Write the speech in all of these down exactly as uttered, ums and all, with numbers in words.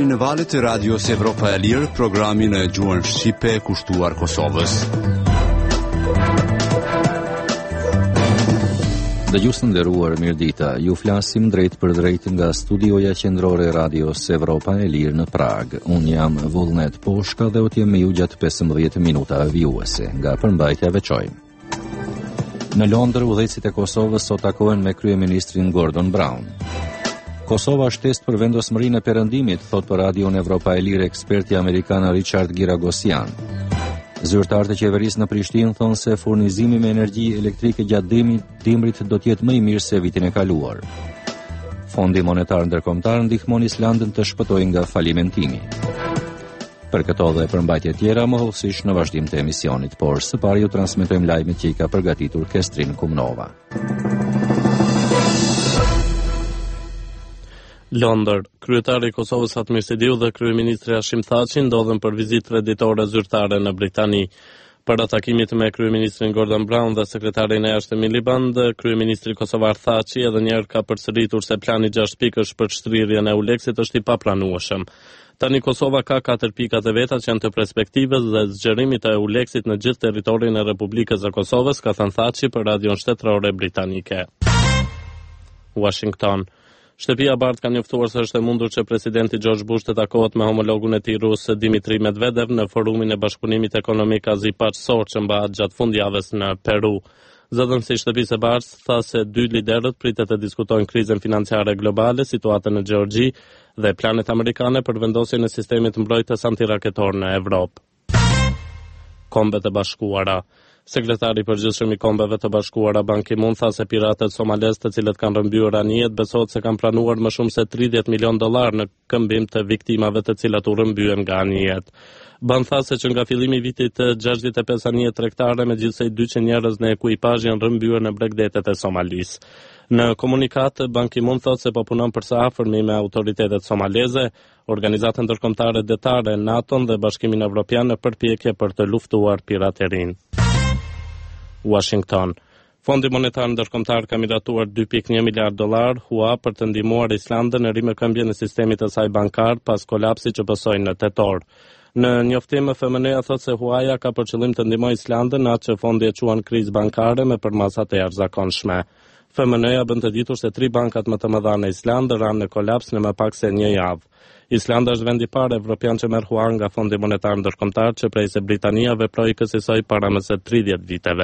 në valët e Radios Evropa e Lirë, programin e gjuhën shqipe kushtuar Kosovës. Dëgjues të nderuar, mirëdita. Ju flasim drejt për drejt nga studioja qendrore e Radios Evropa e Lirë në Prag. Unë jam Vullnet Poshka dhe u t'jem me ju gjatë pesëmbëdhjetë minuta vijuese nga përmbajtja veçojmë. Në Londër, udhëheqësit e Kosovës sot takohen me kryeministrin Gordon Brown. Kosova është test për vendosmërinë e perëndimit, thot për Radion Evropa e Lirë eksperti amerikan Richard Giragosian. Zyrtarët e qeverisë në Prishtinë thonë se furnizimi me energji elektrike gjatë dimrit do të jetë më i mirë se vitin e kaluar. Fondi Monetar Ndërkombëtar ndihmon Islandën të shpëtojë nga falimentimi. Për këto dhe përmbajtje tjera, mohëllësisht në vazhdim të emisionit, por së pari ju transmetojmë lajmet që i ka përgatitur Kestrin Kumnova. Londër, kryetari i Kosovës Fatmir Sidiu dhe kryeministri Hashim Thaçi ndodhen për vizitë reditore zyrtare në Britani. Para takimit me kryeministrin Gordon Brown dhe sekretarin e jashtëm Miliband, kryeministri kosovar Thaçi edhe një herë ka përsëritur se plani gjashtë pikësh për shtrirjen e Euleksit është i papranueshëm. Tani Kosova ka katër pikat e veta që janë të perspektivës dhe zgjerimit të Euleksit në gjithë territorin e Republikës së Kosovës, ka thënë Thaçi për radion shtetërore britanike. Washington. Shtëpia e Bardhë ka njoftuar se është e mundur që presidenti George Bush të takohet me homologun e tij rus Dmitri Medvedev në forumin e bashkëpunimit ekonomik azipaqësor që mbahet gjatë fundjavës në Peru. Zëdhënësi i Shtëpisë së Bardhës tha se dy liderët pritet të diskutojnë krizën financiare globale, situatën në Gjeorgji dhe planet amerikane për vendosjen e sistemit mbrojtës antiraketor në Evropë. Kombet e Bashkuara. Sekretari i përgjithshëm i Kombeve të Bashkuara Ban Ki-moon tha se piratët somalez, të cilët kanë rrëmbyer anijet, besohet se kanë planuar më shumë se tridhjeet milion dollar në këmbim të viktimave të cilat u rrëmbyen nga anijet. Ban tha se që nga fillimi i vitit gjashtëdhjetë e pesë anije tregtare, megjithëse dyqind njerëz në ekuipazh janë rrëmbyer në bregdetet e Somalisë. Në komunikat, Ban Ki-moon thotë se po punon për së afërmi me autoritetet somaleze, organizatën ndërkombëtare detare, NATO dhe Bashkimin Evropian në përpjekje për të luftuar piraterinë. Washington. Fondi Monetar Ndërkombëtar ka miratuar dy pikë një miliard dollar hua për të ndihmuar Islandën në rimëkëmbjen e sistemit të saj bankar pas kolapsit që pësoi në tetor. Në njoftim, F M N-ja thotë se huaja ka për qëllim të ndihmojë Islandën në atë që fondi e quan krizë bankare me përmasa të jashtëzakonshme. F M N-ja bën të ditur se tri bankat më të mëdha në Islandë ranë në kolaps në më pak se një javë. Islanda është vendi i parë evropian që merr hua nga Fondi Monetar Ndërkombëtar që prej se Britania veproi kësaj para më së tridhjetë viteve.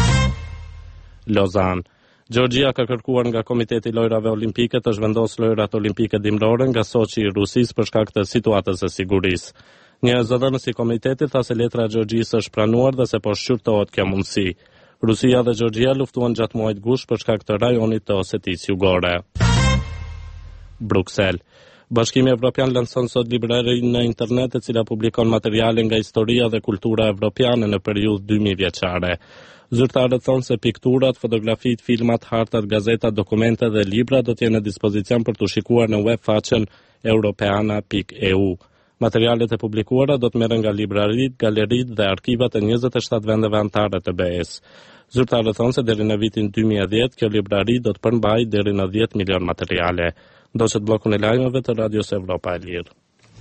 Lozan. Gjeorgjia ka kërkuar nga Komiteti i Lojrave Olimpike të zhvendosë lojrat olimpike dimrore nga Soçi i Rusisë për shkak të situatës së sigurisë. Një zëdhënës i komitetit tha se letra e Gjeorgjisë është pranuar dhe se po shqyrtohet kjo mundësi. Rusia dhe Gjeorgjia luftuan gjatë muajit gusht për shkak të rajonit të Osetisë Jugore. Bruksel. Bashkimi Evropian lanson sot librarinë në internet e cila publikon materiale nga historia dhe kultura evropiane në periudhë dy mijë vjeçare. Zyrtarët thonë se pikturat, fotografitë, filmat, hartat, gazetat, dokumente dhe libra do të jenë në dispozicion për të shikuar në web faqen europeana pikë e u. Materialet e publikuara do të merren nga libraritë, galeritë dhe arkivat e njëzet e shtatë vendeve anëtare të B E-s. Zyrtarët thonë se deri në vitin dy mijë e dhjetë kjo librari do të përmbajë deri në dhjetë milion materiale. Ndoqët blokun e lajmeve të Radios Evropa e Lirë.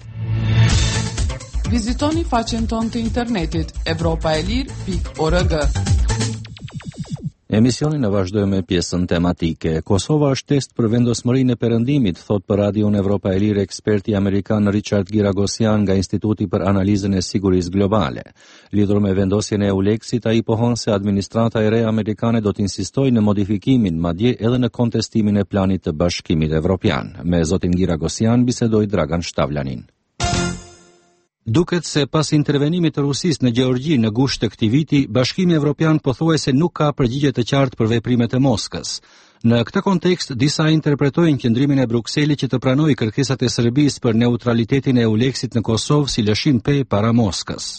Vizitoni faqen tonë të internetit evropa e lirë pikë org. Emisionin e vazhdojmë me pjesën tematike. Kosova është test për vendosmërinë e perëndimit, thot për Radion Evropa e Lirë eksperti amerikan Richard Giragosian nga Instituti për Analizën e Sigurisë Globale. Lidhur me vendosjen e Euleksit, ai pohon se administrata e re amerikane do të insistojë në modifikimin, madje edhe në kontestimin e planit të Bashkimit Evropian. Me zotin Giragosian bisedoi Dragan Shtavlanin. Duket se pas intervenimit të Rusisë në Gjeorgji në gusht të këtij viti, Bashkimi Evropian pothuajse nuk ka përgjigje të qartë për veprimet e Moskës. Në këtë kontekst, disa interpretojnë qëndrimin e Brukselit që të pranojë kërkesat e Serbisë për neutralitetin e Euleksit në Kosovë si lëshim pe para Moskës.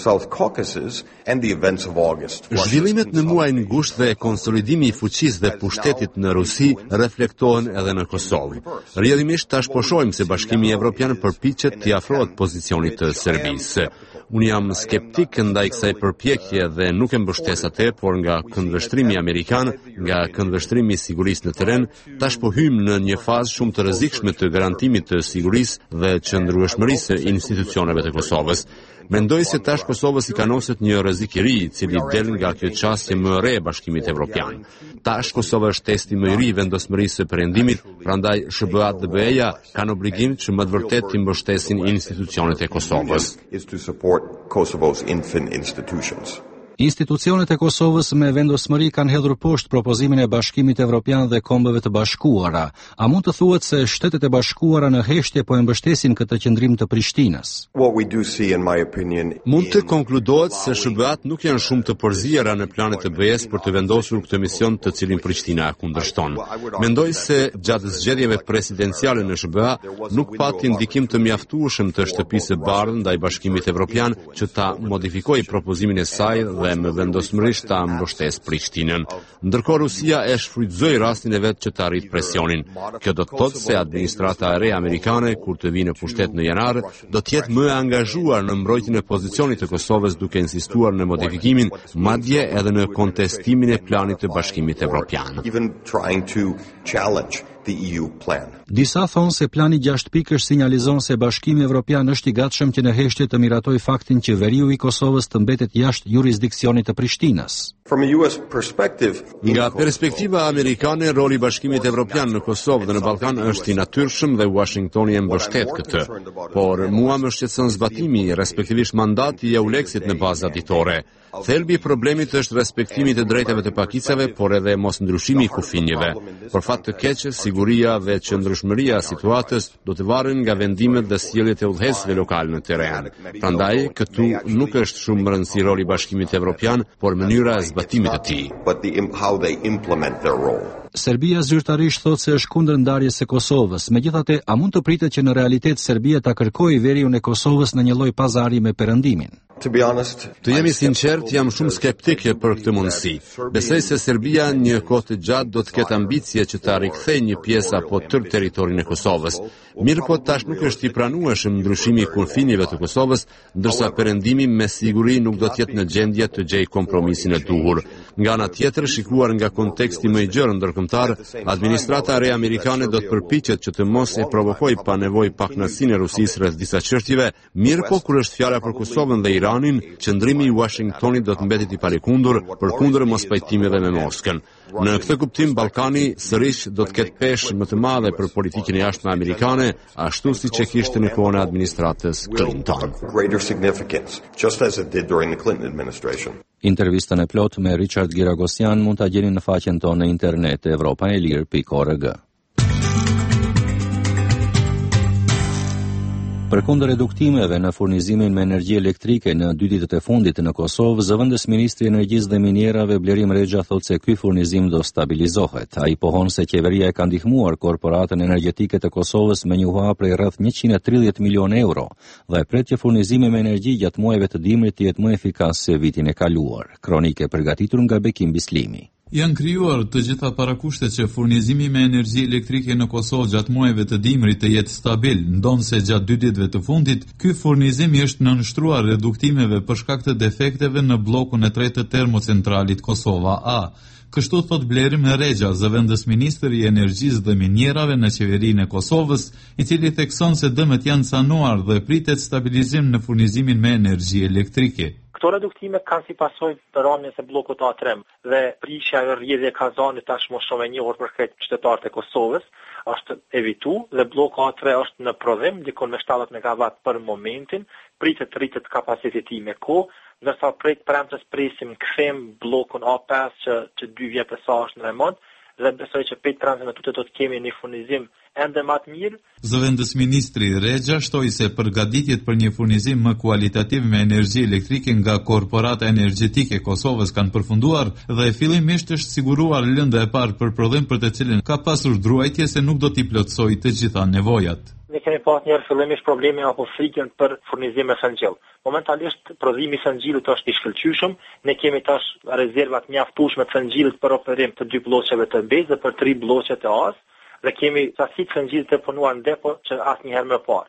Zhvillimet në muajin gusht dhe konsolidimi i fuqisë dhe pushtetit në Rusi reflektohen edhe në Kosovë. Rrjedhimisht tash po shohim se Bashkimi Evropian përpiqet t'i afrohet pozicionit të Serbisë. Unë jam skeptik ndaj kësaj përpjekje dhe nuk e mbështes atë, por nga këndvështrimi amerikan, nga këndvështrimi i sigurisë në terren, tash po hymë në një fazë shumë të rrezikshme të garantimit të sigurisë dhe qëndrueshmërisë së institucioneve të Kosovës. Mendoj se tash Kosovës i kanoset një rrezik i ri, i cili del nga kjo çështje më e re e Bashkimit Evropian. Tash Kosova është testi më i ri i vendosmërisë së perëndimit, prandaj S B A dhe B E-ja kanë obligim që më të vërtetë të mbështesin institucionet e Kosovës. Institucionet e Kosovës me vendosmëri kanë hedhur poshtë propozimin e Bashkimit Evropian dhe Kombeve të Bashkuara. A mund të thuhet se Shtetet e Bashkuara në heshtje po e mbështesin këtë qëndrim të Prishtinës? Mund të konkludohet se S B A-t nuk janë shumë të përziera në planet e B E-s për të vendosur këtë mision të cilin Prishtina e kundërshton. Mendoj se gjatë zgjedhjeve presidenciale në S B A nuk pati ndikim të mjaftueshëm të Shtëpisë së Bardhë ndaj Bashkimit Evropian që ta modifikojë propozimin e saj dhe me vendosmërisht ta mbështes Prishtinën. Ndërkohë Rusia e shfrytëzoi rastin e vet që të arrit presionin. Kjo do të thotë se administrata e re amerikane, kur të vinë në pushtet në janar, do të jetë më e angazhuar në mbrojtjen e pozicionit të Kosovës duke insistuar në modifikimin, madje edhe në kontestimin e planit të Bashkimit Evropian. Disa thonë se plani gjashtë pikësh sinjalizon se Bashkimi Evropian është i gatshëm që në heshtje të miratojë faktin që veriu i Kosovës të mbetet jashtë jurisdiksionit të Prishtinës. Nga perspektiva amerikane, roli i Bashkimit Evropian në Kosovë dhe në Ballkan është i natyrshëm dhe Washingtoni e mbështet këtë. Por mua më shqetëson zbatimi, respektivisht mandati i EULEX-it në bazë ditore. Thelbi i problemit është respektimi të drejtave të pakicave, por edhe mos ndryshimi i kufinjeve. Për fat të keq, siguria dhe qëndrueshmëria e situatës do të varen nga vendimet dhe sjelljet e udhëheqësve lokal në terren. Prandaj, këtu nuk është shumë më rëndësi roli i Bashkimit Evropian, por mënyra e zbatimit të tij. Serbia zyrtarisht thotë se është kundër ndarjes së Kosovës. Megjithatë, a mund të pritet që në realitet Serbia ta kërkojë veriun e Kosovës në një lloj pazari me Perëndimin? Të jemi sinqert, jam shumë skeptike për këtë mundësi. Besoj se Serbia një kohë të gjatë do të ketë ambicie që ta rikthejë një pjesë apo tërë territorin e Kosovës. Mirë po tash nuk është i pranueshëm ndryshimi i kufinjeve të Kosovës, ndërsa Perëndimi me siguri nuk do të jetë në gjendje të gjejë kompromisin e duhur. Nga ana tjetër, shikuar nga konteksti më i gjerë ndërkombëtar, administrata e re amerikane do të përpiqet që të mos e provokojë pa nevojë pakënaqësinë e Rusisë rreth disa çështjeve, mirë po kur është fjala për Kosovën dhe Iranin, qëndrimi i Washingtonit do të mbetet i palikundër përkundër mospajtimeve me Moskën. Në këtë kuptim, Ballkani sërish do të ketë peshë më të madhe për politikën e jashtme amerikane, ashtu siç e kishte në kohën e administratës Clinton. Intervistën e plot me Richard Giragosyan mund ta gjeni në faqen tonë në internet europa e lir pikë org. Përkundër reduktimeve në furnizimin me energji elektrike në dy ditët e fundit në Kosovë, zëvendës ministri i Energjisë dhe Minierave Blerim Rexha thotë se ky furnizim do stabilizohet. Ai pohon se qeveria e ka ndihmuar korporatën energjetike të Kosovës me një hap prej rreth njëqind e tridhjetë milionë euro dhe pret që furnizimi me energji gjatë muajve të dimrit të jetë më efikas se vitin e kaluar. Kronike përgatitur nga Bekim Bislimi. Janë krijuar të gjitha parakushtet që furnizimi me energji elektrike në Kosovë gjatë muajve të dimrit të jetë stabil, ndonse gjatë dy ditëve të fundit, ky furnizim është nënshtruar reduktimeve për shkak të defekteve në bllokun e tretë të termocentralit Kosova A. Kështu thot Blerim Rexha, zëvendës ministri i Energjisë dhe Minierave në qeverinë e Kosovës, i cili thekson se dëmet janë sanuar dhe pritet stabilizim në furnizimin me energji elektrike. Këto reduktime kanë si pasojë rënjes së bllokut A tre dhe prishja e rrjedhjes e kazanit tashmë shumë e njohur për këtë qytetarët e Kosovës është evitu dhe bloku A tre është në prodhim dikon me shtatëdhjetë megawatt për momentin, pritet të rritet kapaciteti me kohë, ndërsa prej premtes presim kthejm bllokun A pesë që që dy vjet e sa është në remont dhe besoj që pe transit në tutë do të kemi një furnizim ende më të mirë. Zëvendës ministri Rexha shtoi se përgatitjet për një furnizim më kualitativ me energji elektrike nga korporata energjetike e Kosovës kanë përfunduar dhe fillimisht është siguruar lënda e parë për prodhim për të cilën ka pasur druajtje se nuk do t'i plotësojë të gjitha nevojat. Ne kemi pas një fillimisht probleme apo frikën për furnizim me fëngjell. Momentalisht prodhimi i fëngjillit është i shkëlqyeshëm, ne kemi tash rezerva të mjaftueshme të fëngjillit për operim të dy blloqeve të B dhe për tri blloqe të A dhe kemi sasi të fëngjillit të punuar në depo që asnjëherë më parë.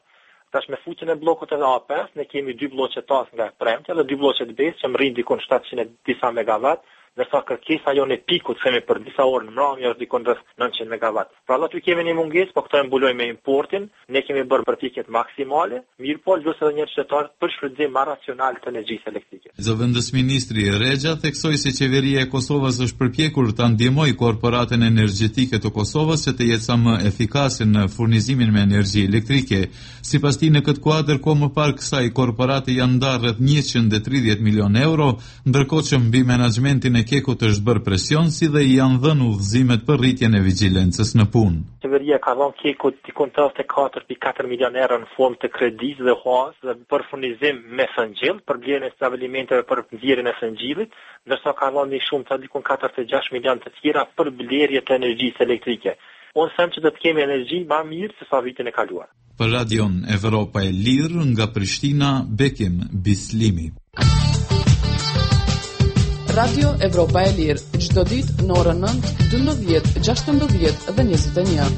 Tash me futjen e bllokut edhe A pesë, ne kemi dy blloqe tas nga e premtja dhe dy blloqe të besë që mrin dikon shtatëqind e disa megawatt, ndërsa kërkesa jonë e pikut themi për disa orë në mramje është dikon rreth nëntëqind megawatt. Pra aty kemi një mungesë, po këto e mbulojmë me importin, ne kemi bërë përpjekjet maksimale, mirë po lësë edhe një qytetar për shfrytëzim më racional të energjisë elektrike. Zëvendës ministri Rexha theksoi se qeveria e Kosovës është përpjekur ta ndihmojë korporatën energjetike të Kosovës që të jetë sa më efikase në furnizimin me energji elektrike. Sipas tij në këtë kuadër kohë më parë kësaj korporate janë ndarë rreth njëqind e tridhjetë milion euro, ndërkohë që mbi menaxhmentin e Kekut është bërë presion si dhe i janë dhënë udhëzimet për rritjen e vigjilencës në punë. Qeveria ka dhënë Kekut dikon tetëdhjetë e katër pikë katër milion euro në formë të kredisë dhe huas dhe për furnizim me fëngjell, për blerjen e stabilimenteve për nxjerrjen e fëngjillit, ndërsa ka dhënë shumë të dikon katërdhjetë e gjashtë milion të tjera për blerje të energjisë elektrike. Unë them që do të kemi energji më mirë se sa vitin e kaluar. Për Radion Evropa e Lirë nga Prishtina, Bekim Bislimi. Radio Evropa e Lirë, çdo ditë në orën nëntë, dymbëdhjetë, gjashtëmbëdhjetë dhe njëzet e një.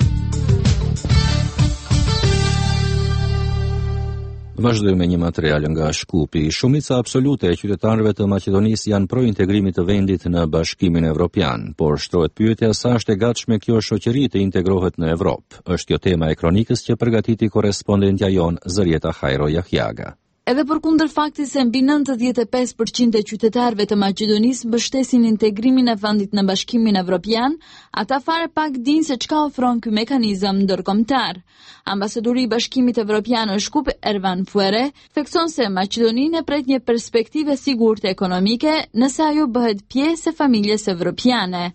Vazhdojmë me një material nga Shkupi. Shumica absolute e qytetarëve të Maqedonisë janë pro integrimit të vendit në Bashkimin Evropian, por shtrohet pyetja sa është e gatshme kjo shoqëri të integrohet në Evropë. Është kjo tema e kronikës që përgatiti korrespondentja jon Zërieta Hajro Jahjaga. Edhe përkundër faktit se mbi nëntëdhjetë e pesë përqind e qytetarëve të Maqedonisë mbështesin integrimin e vendit në Bashkimin Evropian, ata fare pak dinë se çka ofron ky mekanizëm ndërkombëtar. Ambasadori i Bashkimit Evropian në Shkup, Ervan Fuere, thekson se Maqedoninë e pret një perspektive sigurte ekonomike nëse ajo bëhet pjesë e familjes evropiane.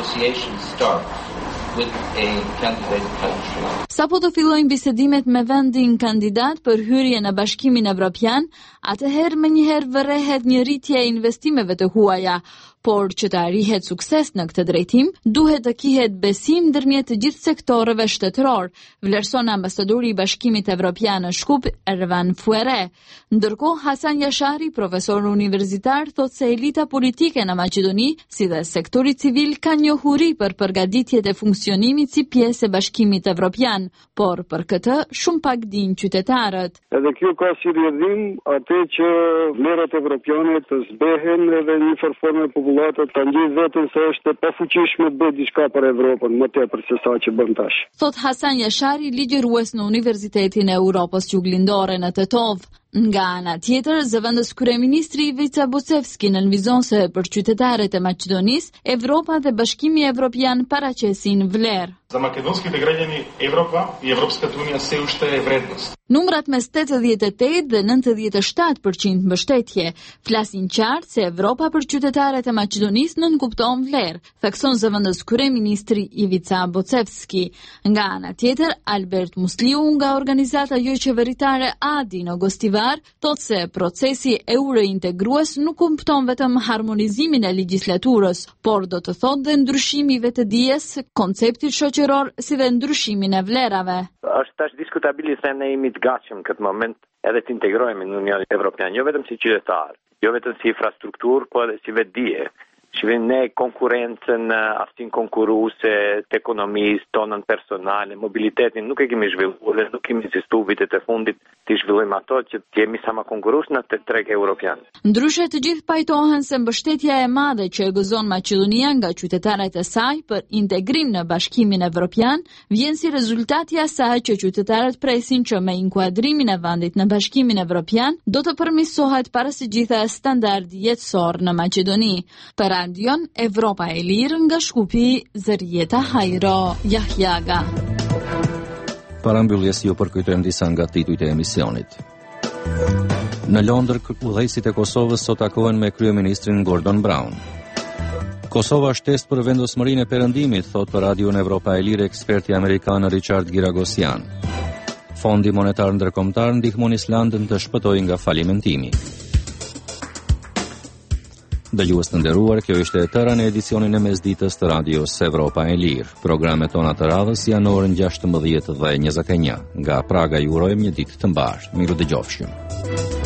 Sa po të fillojnë bisedimet me vendin kandidat për hyrje në Bashkimin Evropian, atëherë më njëherë vërehet një rritje e investimeve të huaja, por që të arrihet sukses në këtë drejtim, duhet të kihet besim ndërmjet të gjithë sektorëve shtetëror, vlerëson ambasadori i Bashkimit Evropian në Shkup, Ervan Fuere. Ndërkohë, Hasan Jashari, profesor universitar, thot se elita politike në Maqedoni, si dhe sektori civil, ka njohuri për përgatitjet e funksionimit si pjesë e Bashkimit Evropian, por për këtë shumë pak dinë qytetarët. Edhe kjo ka si rrjedhim atë që vlerat evropiane të zbehen edhe një forme popullatët të ndjej vetën se është e pafuqishme të bëjë diçka për Evropën, më tepër se sa që bën tash. Thot Hasan Jashari, ligjërues në Universitetin e Europës Juglindore në Tetov. Nga ana tjetër, zëvendës kryeministri Ivica Bocevski nënvizon se për qytetarët e Maqedonisë, Evropa dhe Bashkimi Evropian paraqesin vlerë. За македонските граѓани Европа и Европската унија се уште е вредност. Numrat mes tetëdhjetë e tetë dhe nëntëdhjetë e shtatë përqind mbështetje flasin qartë se Evropa për qytetarët e Maqedonisë nënkupton vlerë, thekson zëvendës kryeministri Ivica Bocevski. Nga ana tjetër, Albert Musliu nga organizata jo qeveritare Adi në Gostivar thotë se procesi eurointegrues nuk kupton vetëm harmonizimin e legjislaturës, por do të thotë dhe ndryshimi i vetëdijes, konceptit shoqëror si dhe ndryshimin e vlerave. Është tash diskutabili se ne jemi të gatshëm këtë moment edhe të integrohemi në Unionin Evropian, jo vetëm si qytetar, jo vetëm si infrastrukturë, po edhe si vetdije. Shivim ne konkurencën, aftin konkuruse të ekonomisë, tonën personale, mobilitetin, nuk e kemi zhvilluar dhe nuk kemi insistu vitet e fundit të zhvillojmë ato që të jemi sa më konkurus në të treg europian. Ndryshe të gjithë pajtohen se mbështetja e madhe që e gëzon Maqedonia nga qytetarët e saj për integrim në Bashkimin Evropian vjen si rezultati i asaj që qytetarët presin që me inkuadrimin e vendit në Bashkimin Evropian do të përmirësohet para së gjitha standardi jetësor në Maqedoni. Për Radion Evropa e Lirë nga Shkupi, Zërieta Hajro Jahjaga. Para mbylljes ju përkujtojmë disa nga titujt e emisionit. Në Londër, udhëheqësit e Kosovës sot takohen me kryeministrin Gordon Brown. Kosova është test për vendosmërinë e perëndimit, thot për Radion Evropa e Lirë eksperti amerikan Richard Giragosian. Fondi Monetar Ndërkombëtar ndihmon Islandën të shpëtojë nga falimentimi. Dëgjues të nderuar, kjo ishte e tëra në edicionin e mesditës të Radios Evropa e Lirë. Programet tona të radhës janë në orën gjashtëmbëdhjetë dhe njëzet e një. Nga Praga ju urojmë një ditë të mbarë. Miru dëgjofshim.